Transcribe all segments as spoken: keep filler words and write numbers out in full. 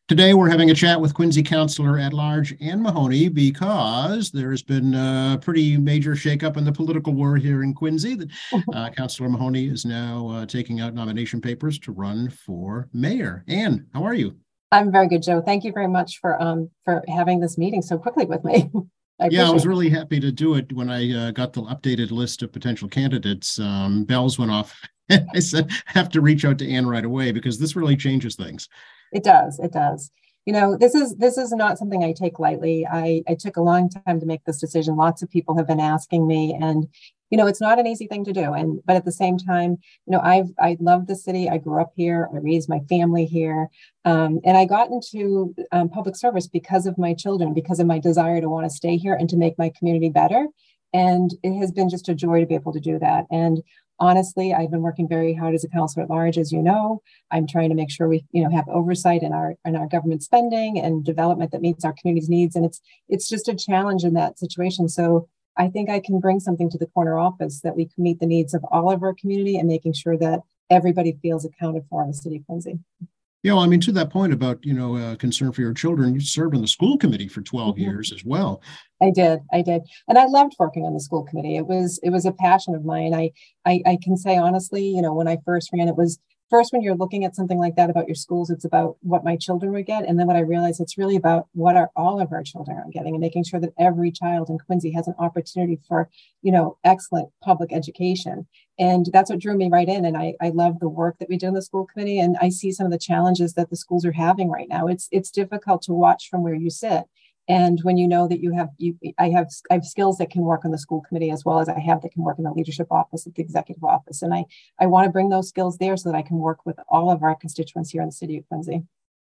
Today, we're having a chat with Quincy Councilor at Large Ann Mahoney because there's been a pretty major shakeup in the political war here in Quincy. Uh, Councilor Mahoney is now uh, taking out nomination papers to run for mayor. Ann, how are you? I'm very good, Joe. Thank you very much for um for having this meeting so quickly with me. I Yeah, I appreciate was it. really happy to do it when I uh, got the updated list of potential candidates. Um, bells went off. I said, I have to reach out to Ann right away because this really changes things. It does. It does. You know, this is this is not something I take lightly. I I took a long time to make this decision. Lots of people have been asking me, and you know, it's not an easy thing to do. And but at the same time, you know, I've I love the city. I grew up here. I raised my family here, um, and I got into um, public service because of my children, because of my desire to want to stay here and to make my community better. And it has been just a joy to be able to do that. And honestly, I've been working very hard as a counselor at large, as you know. I'm trying to make sure we, you know, have oversight in our in our government spending and development that meets our community's needs. And it's it's just a challenge in that situation. So I think I can bring something to the corner office that we can meet the needs of all of our community and making sure that everybody feels accounted for in the city of Quincy. You know, I mean, to that point about, you know, uh, concern for your children, you served on the school committee for twelve Mhm. years as well. I did, I did, and I loved working on the school committee. It was it was a passion of mine. I, I I can say honestly, you know, when I first ran, it was first when you're looking at something like that about your schools, it's about what my children would get, and then what I realized it's really about what are all of our children are getting, and making sure that every child in Quincy has an opportunity for, you know, excellent public education. And that's what drew me right in. And I I love the work that we do in the school committee, and I see some of the challenges that the schools are having right now. It's it's difficult to watch from where you sit, and when you know that you have, you, I have, I have skills that can work on the school committee as well as I have that can work in the leadership office at the executive office. And I, I want to bring those skills there so that I can work with all of our constituents here in the city of Quincy.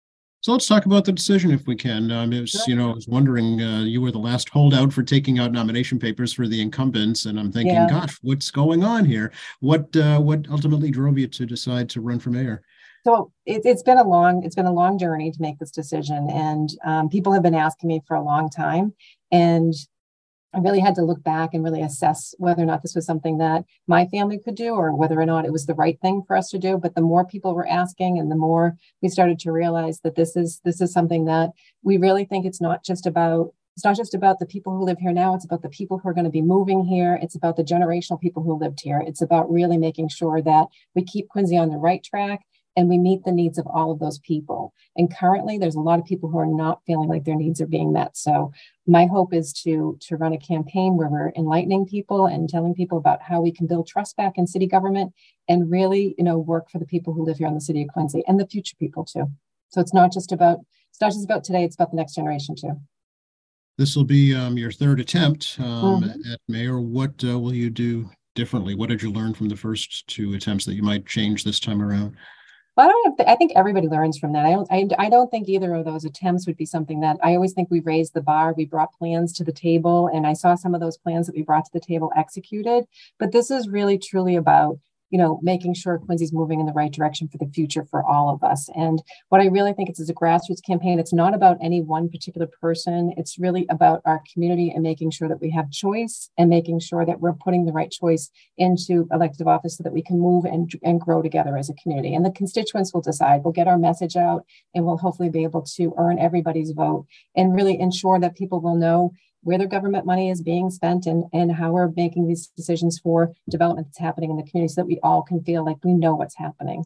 So let's talk about the decision if we can. Um, it was, Sure. you know, I was wondering, uh, you were the last holdout for taking out nomination papers for the incumbents, and I'm thinking, Yeah. gosh, what's going on here? What uh, what ultimately drove you to decide to run for mayor? So it, it's been a long, it's been a long journey to make this decision, and um, people have been asking me for a long time, and I really had to look back and really assess whether or not this was something that my family could do or whether or not it was the right thing for us to do. But the more people were asking and the more we started to realize that this is this is something that we really think it's not just about it's not just about the people who live here now, it's about the people who are going to be moving here. It's about the generational people who lived here. It's about really making sure that we keep Quincy on the right track and we meet the needs of all of those people. And currently there's a lot of people who are not feeling like their needs are being met. So my hope is to to run a campaign where we're enlightening people and telling people about how we can build trust back in city government and really, you know, work for the people who live here in the city of Quincy and the future people too. So it's not just about it's not just about today, it's about the next generation too. This will be um, your third attempt um, Mhm. at mayor. What uh, will you do differently? What did you learn from the first two attempts that you might change this time around? Well, I don't. I think everybody learns from that. I don't. I, I don't think either of those attempts would be something that I always think we raised the bar. We brought plans to the table, and I saw some of those plans that we brought to the table executed. But this is really truly about, you know, making sure Quincy's moving in the right direction for the future for all of us. And what I really think is, is a grassroots campaign. It's not about any one particular person. It's really about our community and making sure that we have choice and making sure that we're putting the right choice into elective office so that we can move and, and grow together as a community. And the constituents will decide. We'll get our message out and we'll hopefully be able to earn everybody's vote and really ensure that people will know where their government money is being spent and, and how we're making these decisions for development that's happening in the community so that we all can feel like we know what's happening.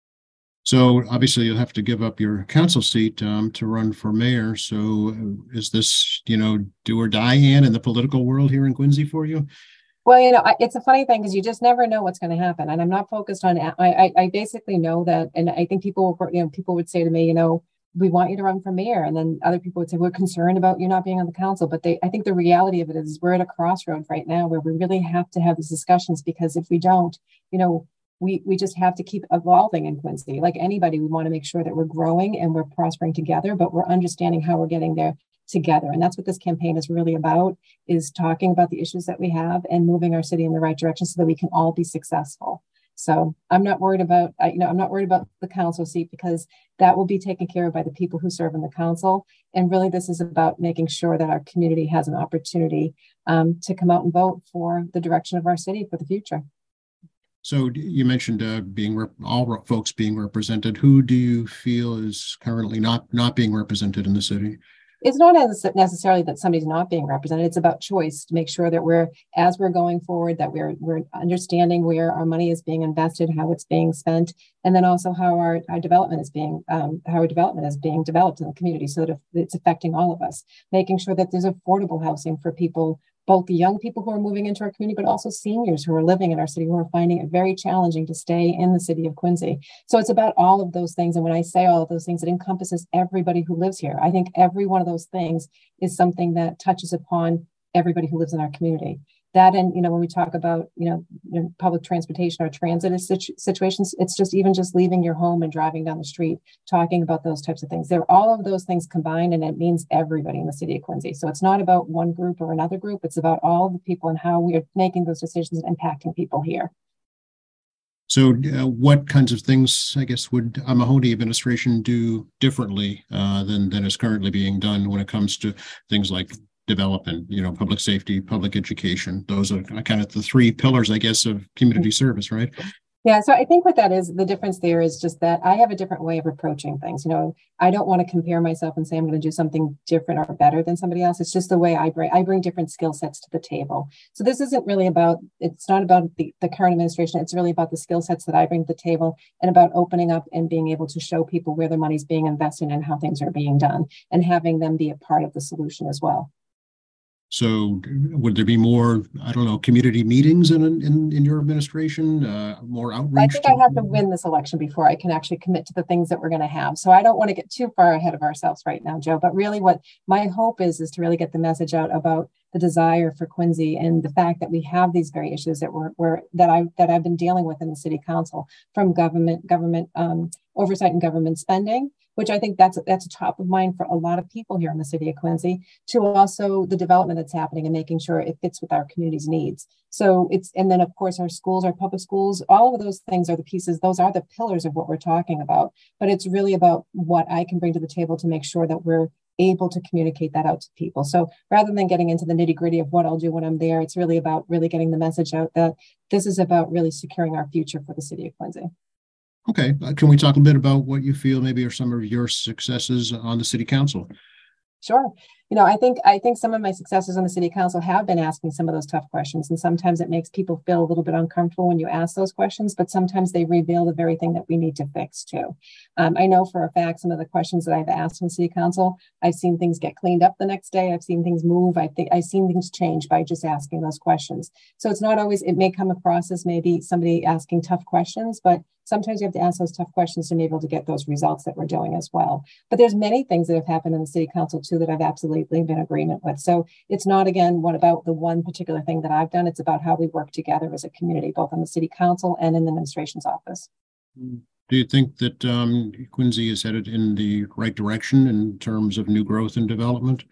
So obviously you'll have to give up your council seat um, to run for mayor. So uh, is this, you know, do or die, Ann, in the political world here in Quincy for you? Well, you know, I, it's a funny thing because you just never know what's going to happen. And I'm not focused on, I, I, I basically know that, and I think people, you know, people would say to me, you know, we want you to run for mayor. And then other people would say, we're concerned about you not being on the council. But they, I think the reality of it is we're at a crossroads right now where we really have to have these discussions because if we don't, you know, we, we just have to keep evolving in Quincy. Like anybody, we want to make sure that we're growing and we're prospering together, but we're understanding how we're getting there together. And that's what this campaign is really about, is talking about the issues that we have and moving our city in the right direction so that we can all be successful. So I'm not worried about, you know, I'm not worried about the council seat because that will be taken care of by the people who serve in the council. And really, this is about making sure that our community has an opportunity um, to come out and vote for the direction of our city for the future. So d- you mentioned uh, being rep- all re- folks being represented. Who do you feel is currently not not being represented in the city? It's not as necessarily that somebody's not being represented. It's about choice to make sure that we're, as we're going forward, that we're we're understanding where our money is being invested, how it's being spent, and then also how our, our development is being um, how our development is being developed in the community, so that it's affecting all of us. Making sure that there's affordable housing for people, both the young people who are moving into our community, but also seniors who are living in our city who are finding it very challenging to stay in the city of Quincy. So it's about all of those things. And when I say all of those things, it encompasses everybody who lives here. I think every one of those things is something that touches upon everybody who lives in our community. That, and you know, when we talk about you know public transportation or transit situ- situations, it's just even just leaving your home and driving down the street, talking about those types of things. They're all of those things combined, and it means everybody in the city of Quincy. So it's not about one group or another group. It's about all the people and how we are making those decisions and impacting people here. So, uh, what kinds of things, I guess, would a Mahoney administration do differently uh, than than is currently being done when it comes to things like development, you know, public safety, public education? Those are kind of the three pillars, I guess, of community service, right? Yeah, so I think what that is, the difference there is just that I have a different way of approaching things. You know, I don't want to compare myself and say I'm going to do something different or better than somebody else. It's just the way I bring I bring different skill sets to the table. So this isn't really about, it's not about the, the current administration. It's really about the skill sets that I bring to the table and about opening up and being able to show people where their money's being invested and how things are being done and having them be a part of the solution as well. So, would there be more, I don't know, community meetings in in, in your administration, uh, more I outreach think I to? have to win this election before I can actually commit to the things that we're going to have. So I don't want to get too far ahead of ourselves right now, Joe. But really, what my hope is is to really get the message out about the desire for Quincy and the fact that we have these very issues that we're, we're that I that I've been dealing with in the city council, from government government um, oversight and government spending, which I think that's that's a top of mind for a lot of people here in the city of Quincy, to also the development that's happening and making sure it fits with our community's needs. So it's, and then of course our schools, our public schools, all of those things are the pieces, those are the pillars of what we're talking about. But it's really about what I can bring to the table to make sure that we're able to communicate that out to people. So rather than getting into the nitty gritty of what I'll do when I'm there, it's really about really getting the message out that this is about really securing our future for the city of Quincy. Okay, uh, can we talk a bit about what you feel maybe are some of your successes on the city council? Sure. You know, I think I think some of my successes on the city council have been asking some of those tough questions. And sometimes it makes people feel a little bit uncomfortable when you ask those questions, but sometimes they reveal the very thing that we need to fix too. Um, I know for a fact some of the questions that I've asked in the city council, I've seen things get cleaned up the next day. I've seen things move. I think I've seen things change by just asking those questions. So it's not always, it may come across as maybe somebody asking tough questions, but sometimes you have to ask those tough questions to be able to get those results that we're doing as well. But there's many things that have happened in the city council too that I've absolutely been in agreement with. So it's not, again, what about the one particular thing that I've done. It's about how we work together as a community, both on the city council and in the administration's office. Do you think that um, Quincy is headed in the right direction in terms of new growth and development?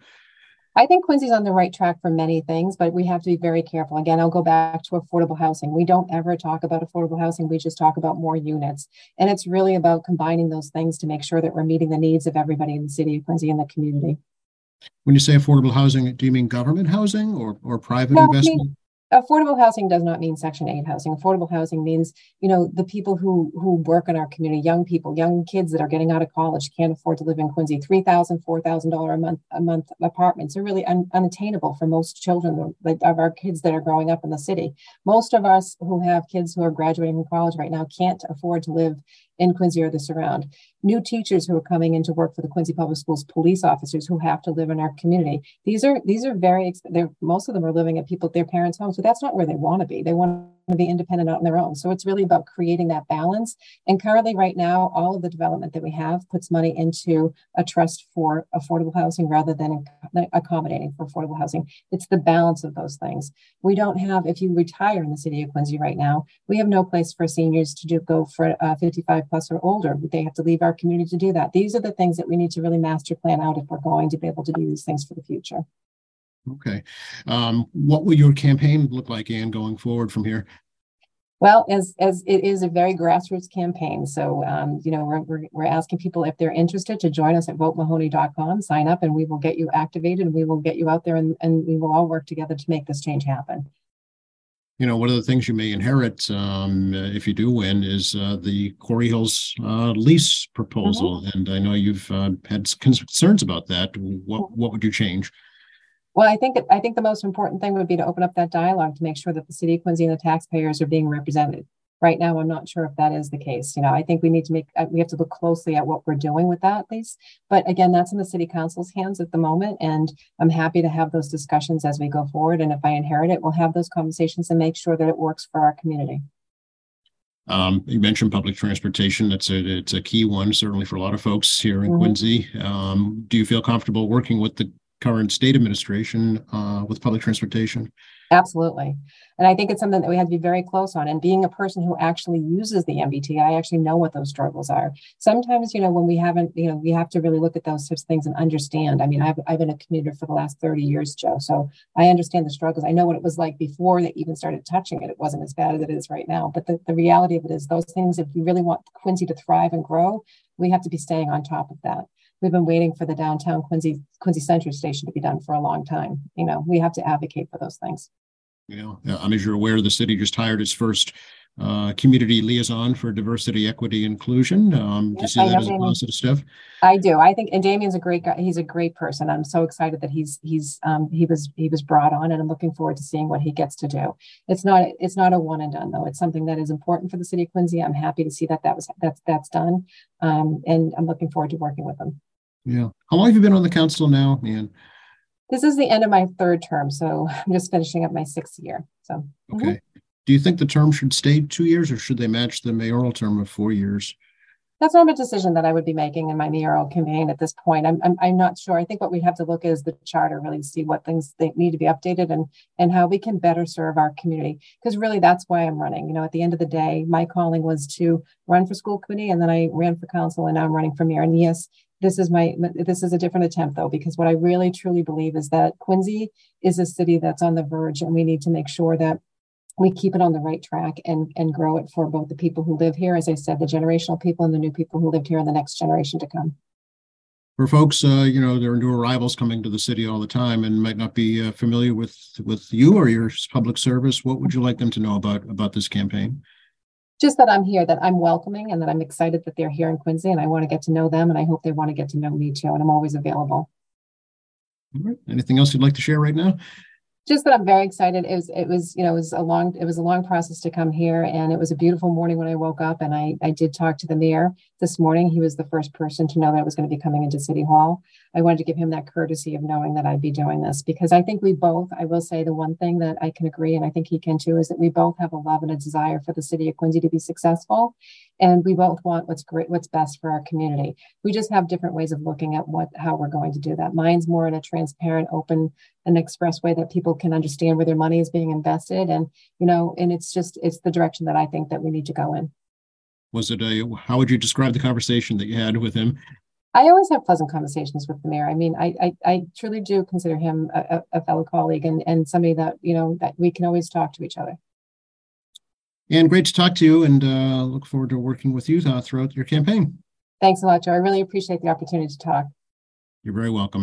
I think Quincy's on the right track for many things, but we have to be very careful. Again, I'll go back to affordable housing. We don't ever talk about affordable housing. We just talk about more units. And it's really about combining those things to make sure that we're meeting the needs of everybody in the city of Quincy and the community. When you say affordable housing, do you mean government housing or, or private No, I investment? mean, affordable housing does not mean Section eight housing. Affordable housing means, you know, the people who who work in our community, young people, young kids that are getting out of college, can't afford to live in Quincy. three thousand dollars, four thousand dollars a month a month apartments are really un, unattainable for most children like of our kids that are growing up in the city. Most of us who have kids who are graduating from college right now can't afford to live in Quincy or the surround. New teachers who are coming in to work for the Quincy Public Schools, police officers who have to live in our community. These are these are very, most of them are living at people, their parents' homes, but that's not where they want to be. They want to be independent on their own. So it's really about creating that balance. And currently right now, all of the development that we have puts money into a trust for affordable housing rather than accommodating for affordable housing. It's the balance of those things. We don't have, if you retire in the city of Quincy right now, we have no place for seniors to do, go for uh, fifty-five plus or older. They have to leave our community to do that. These are the things that we need to really master plan out if we're going to be able to do these things for the future. Okay. Um, what will your campaign look like, Anne, going forward from here? Well, as as it is a very grassroots campaign, so um, you know we're, we're we're asking people if they're interested to join us at vote mahoney dot com, sign up, and we will get you activated, and we will get you out there, and, and we will all work together to make this change happen. You know, one of the things you may inherit um, uh, if you do win is uh, the Quarry Hills uh, lease proposal. Mhm. And I know you've uh, had s- concerns about that. What what would you change? Well, I think I think the most important thing would be to open up that dialogue to make sure that the city of Quincy and the taxpayers are being represented. Right now, I'm not sure if that is the case. You know, I think we need to make uh, we have to look closely at what we're doing with that lease. But again, that's in the city council's hands at the moment, and I'm happy to have those discussions as we go forward. And if I inherit it, we'll have those conversations and make sure that it works for our community. Um, you mentioned public transportation. That's a it's a key one, certainly for a lot of folks here in Mhm. Quincy. Um, do you feel comfortable working with the current state administration uh, with public transportation? Absolutely. And I think it's something that we have to be very close on. And being a person who actually uses the M B T, I actually know what those struggles are. Sometimes, you know, when we haven't, you know, we have to really look at those types of things and understand. I mean, I've, I've been a commuter for the last thirty years, Joe. So I understand the struggles. I know what it was like before they even started touching it. It wasn't as bad as it is right now. But the, the reality of it is those things, if you really want Quincy to thrive and grow, we have to be staying on top of that. We've been waiting for the downtown Quincy Quincy Central Station to be done for a long time. You know, we have to advocate for those things. You know, uh, I'm as you're aware, the city just hired its first uh, community liaison for diversity, equity, inclusion. Um, do you Yep, see I that know as a Damien. positive step? I do. I think, and Damien's a great guy. He's a great person. I'm so excited that he's he's um, he was he was brought on, and I'm looking forward to seeing what he gets to do. It's not it's not a one and done though. It's something that is important for the city of Quincy. I'm happy to see that that was that's that's done, um, and I'm looking forward to working with them. Yeah. How long have you been on the council now, Ian? This is the end of my third term, so I'm just finishing up my sixth year. So. Mhm. Okay. Do you think the term should stay two years or should they match the mayoral term of four years? That's not a decision that I would be making in my mayoral campaign at this point. I'm, I'm, I'm not sure. I think what we'd have to look at is the charter, really to see what things they need to be updated and and how we can better serve our community. Because really, that's why I'm running. You know, at the end of the day, my calling was to run for school committee, and then I ran for council, and now I'm running for mayor. And yes, this is my this is a different attempt though, because what I really truly believe is that Quincy is a city that's on the verge, and we need to make sure that we keep it on the right track and and grow it for both the people who live here, as I said, the generational people and the new people who lived here in the next generation to come. For folks, uh, you know, there are new arrivals coming to the city all the time and might not be uh, familiar with with you or your public service. What would you like them to know about about this campaign? Just that I'm here, that I'm welcoming, and that I'm excited that they're here in Quincy, and I want to get to know them, and I hope they want to get to know me too. And I'm always available. All right. Anything else you'd like to share right now? Just that I'm very excited. It was, it was, you know, it was a long, it was a long process to come here, and it was a beautiful morning when I woke up. And I, I did talk to the mayor this morning. He was the first person to know that I was going to be coming into City Hall. I wanted to give him that courtesy of knowing that I'd be doing this, because I think we both, I will say the one thing that I can agree, and I think he can too, is that we both have a love and a desire for the city of Quincy to be successful, and we both want what's great, what's best for our community. We just have different ways of looking at what, how we're going to do that. Mine's more in a transparent, open, an express way that people can understand where their money is being invested. And, you know, and it's just, it's the direction that I think that we need to go in. Was it a, how would you describe the conversation that you had with him? I always have pleasant conversations with the mayor. I mean, I I, I truly do consider him a, a fellow colleague, and, and somebody that, you know, that we can always talk to each other. And great to talk to you, and uh, look forward to working with you uh, throughout your campaign. Thanks a lot, Joe. I really appreciate the opportunity to talk. You're very welcome.